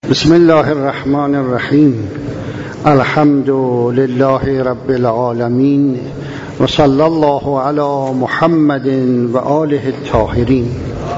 بسم الله الرحمن الرحیم. الحمد لله رب العالمین و صلی الله علی محمد و آله الطاهرین.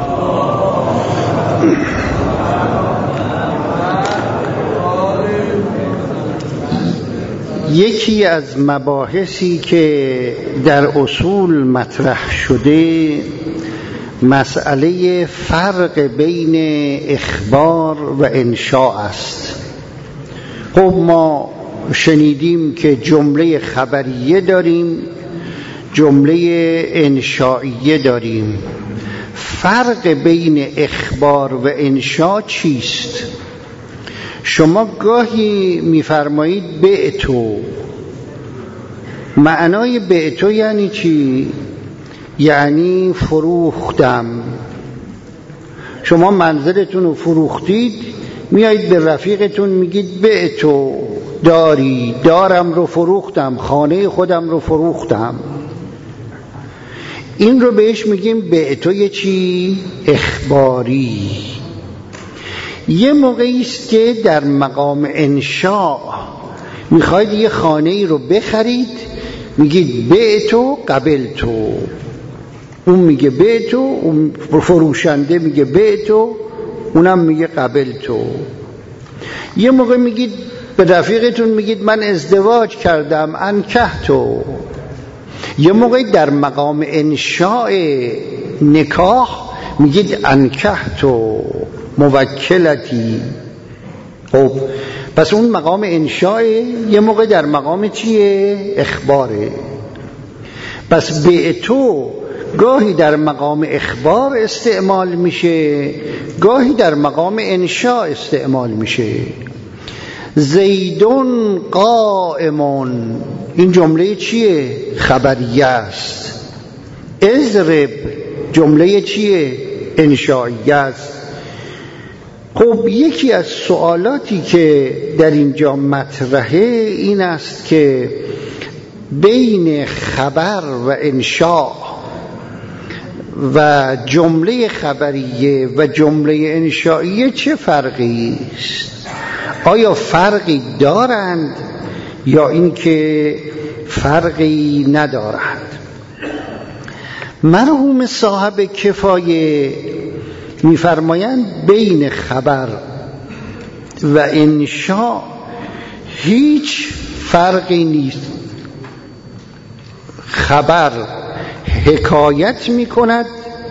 یکی از مباحثی که در اصول مطرح شده مسئله فرق بین اخبار و انشاء است. خب ما شنیدیم که جمله خبریه داریم، جمله انشائیه داریم. فرق بین اخبار و انشاء چیست؟ شما گاهی میفرمایید بعتو. معنای بعتو یعنی چی؟ یعنی فروختم. شما منزلتون رو فروختید، میایید به رفیقتون میگید بعتو، داری، دارم رو فروختم، خانه خودم رو فروختم. این رو بهش میگیم بعتو چی؟ اخباری. یه موقعی است که در مقام انشاء میخواید یه خانه ای رو بخرید، میگید بعتو قبلتو. اون میگه بعتو، اون فروشنده میگه بعتو، اونم میگه قبلتو. یه موقع میگید به رفیقتون میگید من ازدواج کردم، انکحتو. یه موقع در مقام انشاء نکاح میگید انکحتو موکلتی. خب پس اون مقام انشاء، یه موقع در مقام چیه؟ اخباره. پس بعتو گاهی در مقام اخبار استعمال میشه، گاهی در مقام انشاء استعمال میشه. زیدون قائمون، این جمله چیه؟ خبریه است. اضرب جمله چیه؟ انشائیه است. خب یکی از سوالاتی که در اینجا مطرحه این است که بین خبر و انشاء و جمله خبریه و جمله انشائیه چه فرقی است؟ آیا فرقی دارند یا اینکه فرقی ندارند؟ مرحوم صاحب کفایه میفرمایند بین خبر و انشاء هیچ فرقی نیست. خبر حکایت میکند،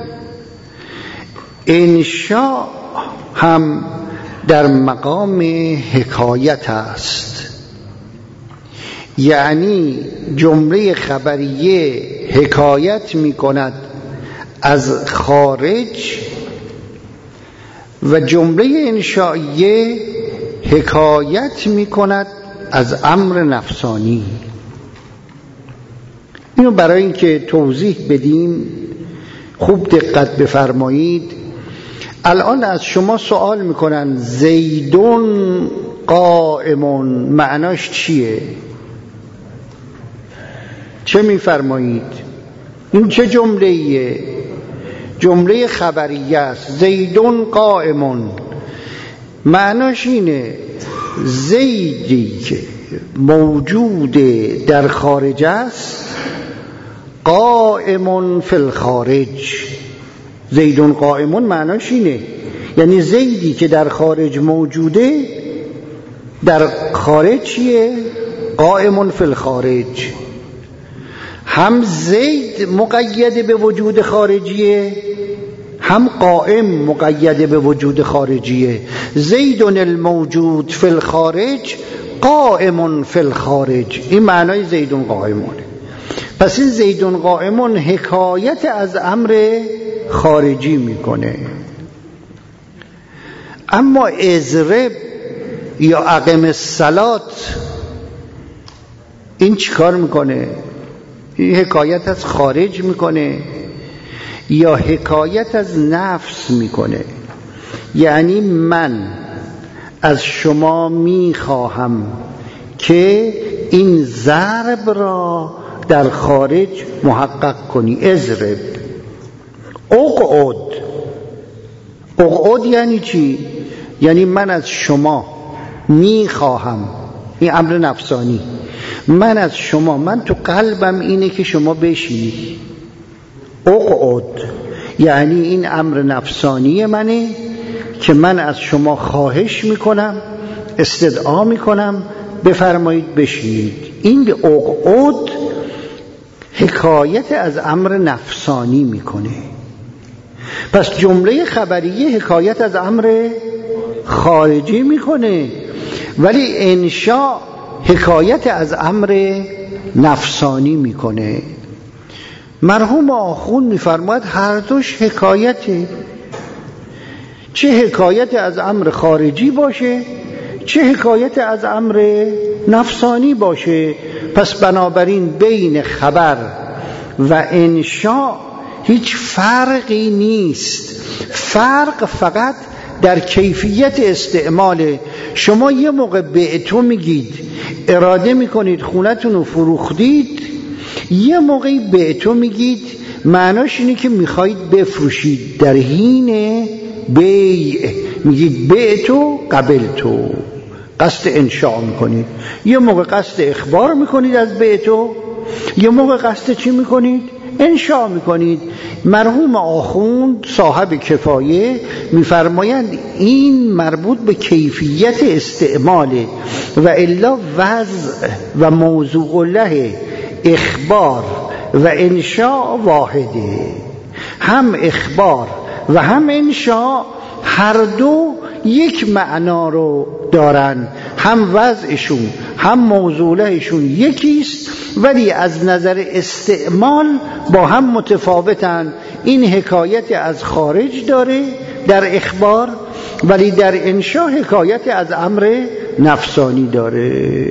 انشاء هم در مقام حکایت است. یعنی جمله خبریه حکایت میکند از خارج و جمله انشائیه حکایت میکند از امر نفسانی. اینو برای اینکه توضیح بدیم خوب دقت بفرمایید. الان از شما سوال میکنن زیدون قائمون معناش چیه؟ چه میفرمایید؟ این چه جمله ایه؟ جمله خبریه است. زیدون قائمون معناش اینه زیدی که موجود در خارج است، قائمون فی الخارج. زیدون قائمون معناش اینه، یعنی زیدی که در خارج موجوده، در خارج چیه؟ قائمون فی الخارج. هم زید مقید به وجود خارجیه، هم قائم مقید به وجود خارجیه. زیدون الموجود فی الخارج قائمون فی الخارج. این معنای زیدون قائمونه. پس این زیدون قائمون حکایت از امر خارجی میکنه. اما اضرب یا اقم الصلات این چیکار میکنه؟ این حکایت از خارج میکنه یا حکایت از نفس میکنه؟ یعنی من از شما میخواهم که این ضرب را در خارج محقق کنی. اضرب. اقعد. اقعد یعنی چی؟ یعنی من از شما میخواهم، این امر نفسانی، من از شما، من تو قلبم اینه که شما بشینید. اقعد یعنی این امر نفسانی منه که من از شما خواهش میکنم، استدعا میکنم بفرمایید بشینید. این اقعد حکایت از امر نفسانی میکنه. پس جمله خبریه حکایت از امر خارجی میکنه، ولی انشاء حکایت از امر نفسانی میکنه. مرحوم آخوند میفرماید هر دوش حکایته، چه حکایت از امر خارجی باشه چه حکایت از امر نفسانی باشه. پس بنابراین بین خبر و انشاء هیچ فرقی نیست، فرق فقط در کیفیت استعماله. شما یه موقع بعتو میگید، اراده میکنید خونتون رو فروختید، یه موقعی بعتو میگید معناش اینه که میخواید بفروشید، در حین بیع میگید بعتو قبلتو، قصد انشاء میکنید. یه موقع قصد اخبار میکنید از بعتو، یه موقع قصد چی میکنید؟ انشاء میکنید. مرحوم آخوند صاحب کفایه میفرمایند این مربوط به کیفیت استعماله و الا وضع و موضوع له اخبار و انشاء واحده. هم اخبار و هم انشاء هر دو یک معنا رو دارن، هم وضعشون هم موضوع لهشون یکیست، ولی از نظر استعمال با هم متفاوتن. این حکایت از خارج داره در اخبار، ولی در انشاء حکایت از امر نفسانی داره.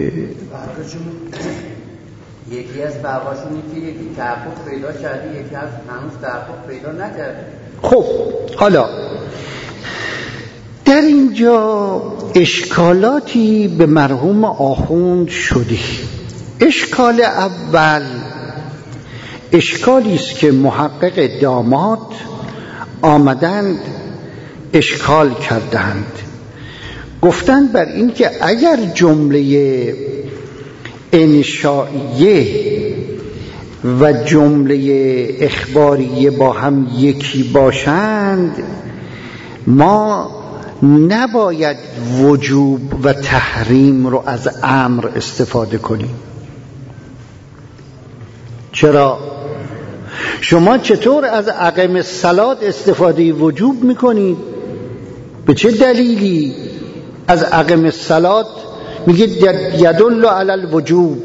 یکی از باباشونی که یکی تحقق پیدا کرده، یکی از هنوز تحقق پیدا نکرده. خب حالا در اینجا اشکالاتی به مرحوم آخوند شده. اشکال اول اشکالی است که محقق داماد آمدند اشکال کردند، گفتند بر این که اگر جمله انشائیه و جمله اخباریه با هم یکی باشند، ما نباید وجوب و تحریم رو از امر استفاده کنیم. چرا؟ شما چطور از اقیم الصلاة استفاده وجوب میکنید؟ به چه دلیلی از اقیم الصلاة میگید یدل علی الوجوب؟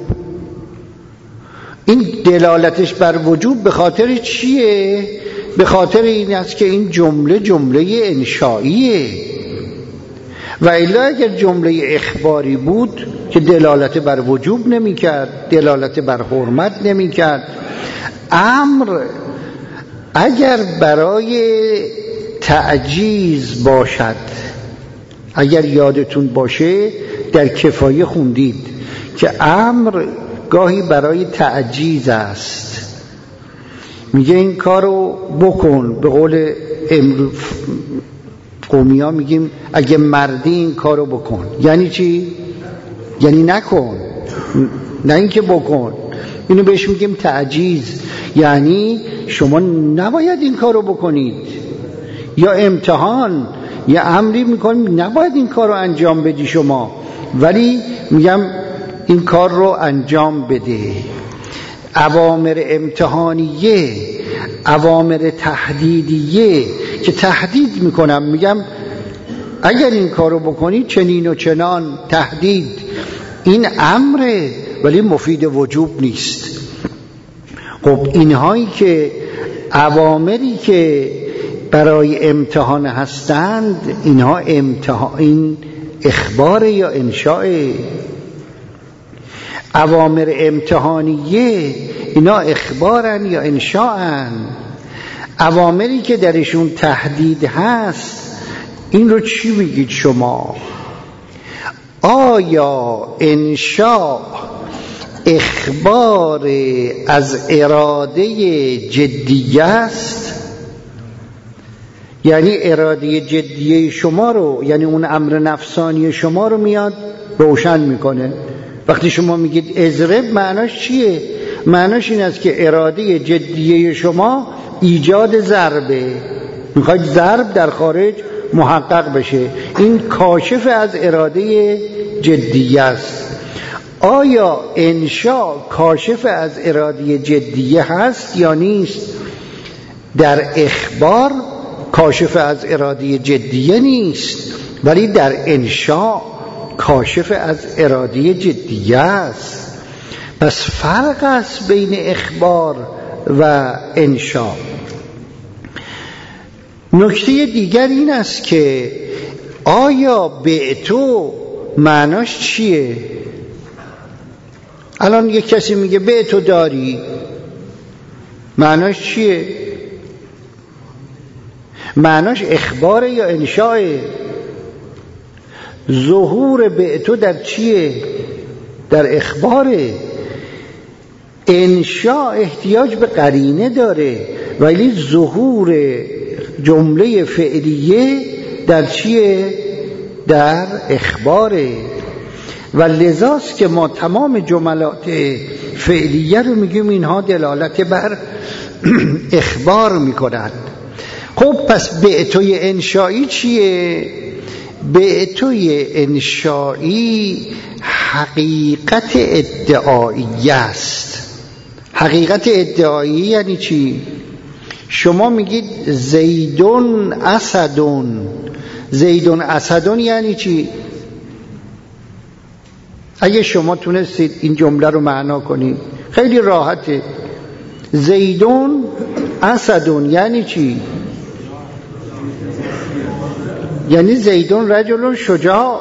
این دلالتش بر وجوب به خاطر چیه؟ به خاطر این است که این جمله انشائیه، و الا اگر جمله اخباری بود که دلالت بر وجوب نمی کرد، دلالت بر حرمت نمی کرد. امر اگر برای تعجیز باشد، اگر یادتون باشه در کفایه خوندید که امر گاهی برای تعجیز است، میگه این کارو بکن. به قول قومی ها میگیم اگه مردی این کارو بکن. یعنی چی؟ یعنی نکن، نه اینکه بکن. اینو بهش میگیم تعجیز، یعنی شما نباید این کارو بکنید. یا امتحان، یا امری میکنیم نباید این کارو انجام بدی شما، ولی میگم این کار رو انجام بده. اوامر امتحانیه، اوامر تهدیدیه که تهدید میکنم، میگم اگر این کارو بکنی چنین و چنان، تهدید. این امره ولی مفید وجوب نیست. خب اینهایی که اوامری که برای امتحان هستند، اینها این اخبار یا انشاء. اوامر امتحانیه اینا اخبارن یا انشاءن. اوامری که درشون تهدید هست، این رو چی میگید شما؟ آیا انشاء اخبار از اراده جدیه است یعنی اراده جدیه شما رو، یعنی اون امر نفسانی شما رو میاد روشن میکنه. وقتی شما میگید اضرب، معناش چیه؟ معناش این است که اراده جدیه شما ایجاد ضربه، میخواید ضرب در خارج محقق بشه. این کاشف از اراده جدیه است. آیا انشاء کاشف از اراده جدیه هست یا نیست؟ در اخبار کاشف از اراده جدیه نیست، ولی در انشاء کاشف از اراده جدیه است. پس فرق است بین اخبار و انشاء. نکته دیگر این است که آیا بعتو معناش چیه؟ الان یک کسی میگه بعتو داری، معناش چیه؟ معناش اخباره یا انشاءه؟ ظهور بعتو در چیه؟ در اخباره. انشاء احتیاج به قرینه داره، ولی ظهور جمله فعلیه در چیه؟ در اخباره. و لذاست که ما تمام جملات فعلیه رو میگیم اینها دلالت بر اخبار میکنند. خب پس بعتوی انشایی چیه؟ بعتوی انشایی حقیقت ادعایی است. حقیقت ادعایی یعنی چی؟ شما میگید زیدون اسدون. زیدون اسدون یعنی چی؟ اگه شما تونستید این جمله رو معنا کنید خیلی راحته. زیدون اسدون یعنی چی؟ یعنی زیدون رجل شجاع.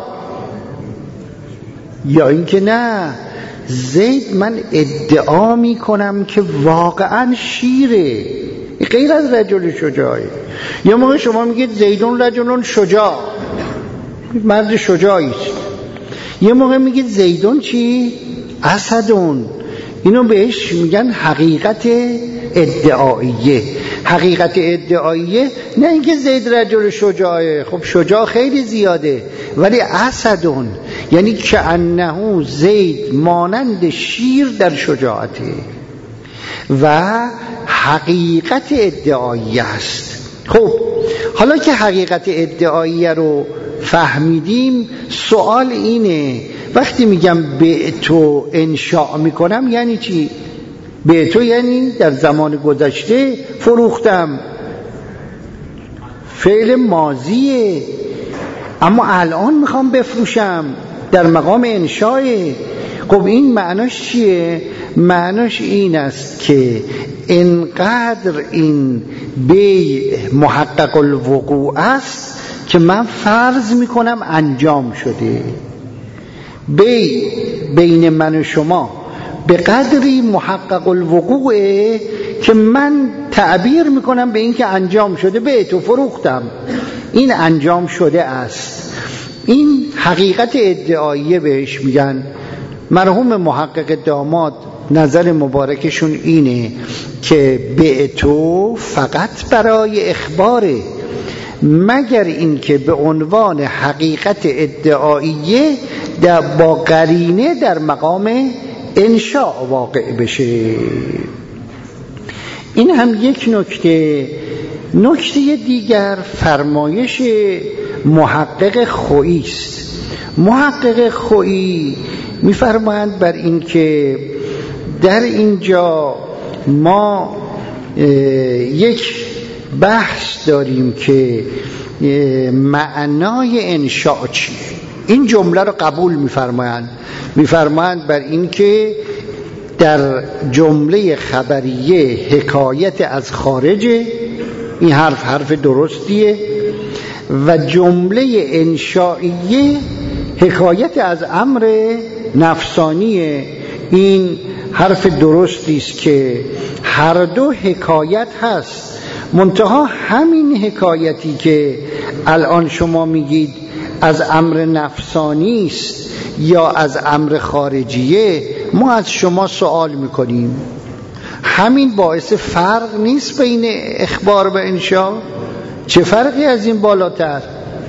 یا اینکه نه، زید من ادعا می کنم که واقعا شیره، غیر از رجل شجاعه. یا موقع شما میگید زیدون رجل شجاع، مرد شجاعی است. یه موقع میگید زیدون چی؟ اسدون. اینو بهش میگن حقیقت ادعاییه. حقیقت ادعاییه نه اینکه زید رجل شجاعه، خب شجاع خیلی زیاده، ولی اسدون یعنی که انه زید مانند شیر در شجاعته و حقیقت ادعاییه است. خب حالا که حقیقت ادعاییه رو فهمیدیم، سوال اینه وقتی میگم بعتو انشاء میکنم یعنی چی؟ بعتو یعنی در زمان گذشته فروختم، فعل ماضیه، اما الان میخوام بفروشم، در مقام انشاء. خب این معناش چیه؟ معناش این است که انقدر این بیع محقق الوقوع است که من فرض میکنم انجام شده. بیع بین من و شما به قدری محقق الوقوعه که من تعبیر میکنم به این که انجام شده، به تو فروختم، این انجام شده است. این حقیقت ادعاییه بهش میگن. مرحوم محقق داماد نظر مبارکشون اینه که به تو فقط برای اخباره، مگر اینکه به عنوان حقیقت ادعاییه با قرینه در مقام انشاء واقع بشه. این هم یک نکته. نکته دیگر فرمایش محقق خویی است. محقق خویی می‌فرمایند بر این که در اینجا ما یک بحث داریم که معنای انشاء چیه. این جمله رو قبول می‌فرمایند بر این که در جمله خبریه حکایت از خارجه، این حرف درستیه، و جمله انشائیه حکایت از امر نفسانیه، این حرف درستی است که هر دو حکایت هست. منتها همین حکایتی که الان شما میگید از امر نفسانی است یا از امر خارجیه، ما از شما سوال میکنیم همین باعث فرق نیست بین اخبار و انشاء؟ چه فرقی از این بالاتر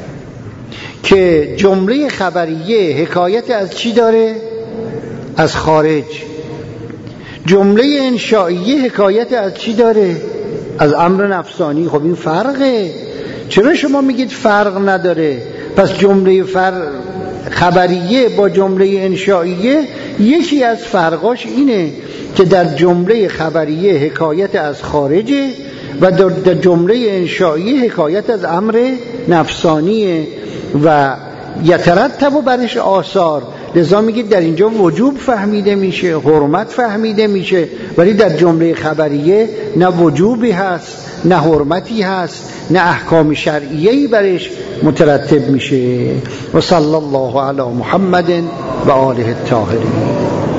که جمله خبریه حکایت از چی داره؟ از خارج. جمله انشائیه حکایت از چی داره؟ از امر نفسانی. خب این فرقه. چرا شما میگید فرق نداره؟ پس جمله خبریه با جمله انشائیه یکی از فرقاش اینه که در جمله خبریه حکایت از خارجه و در جمله انشائیه حکایت از امر نفسانیه و یترتب برش آثار. لذا میگید در اینجا وجوب فهمیده میشه، حرمت فهمیده میشه، ولی در جمله خبریه نه وجوبی هست، نه حرمتی هست، نه احکام شرعیه‌ای برش مترتب میشه. و صلی الله علی محمد و آله الطاهرین.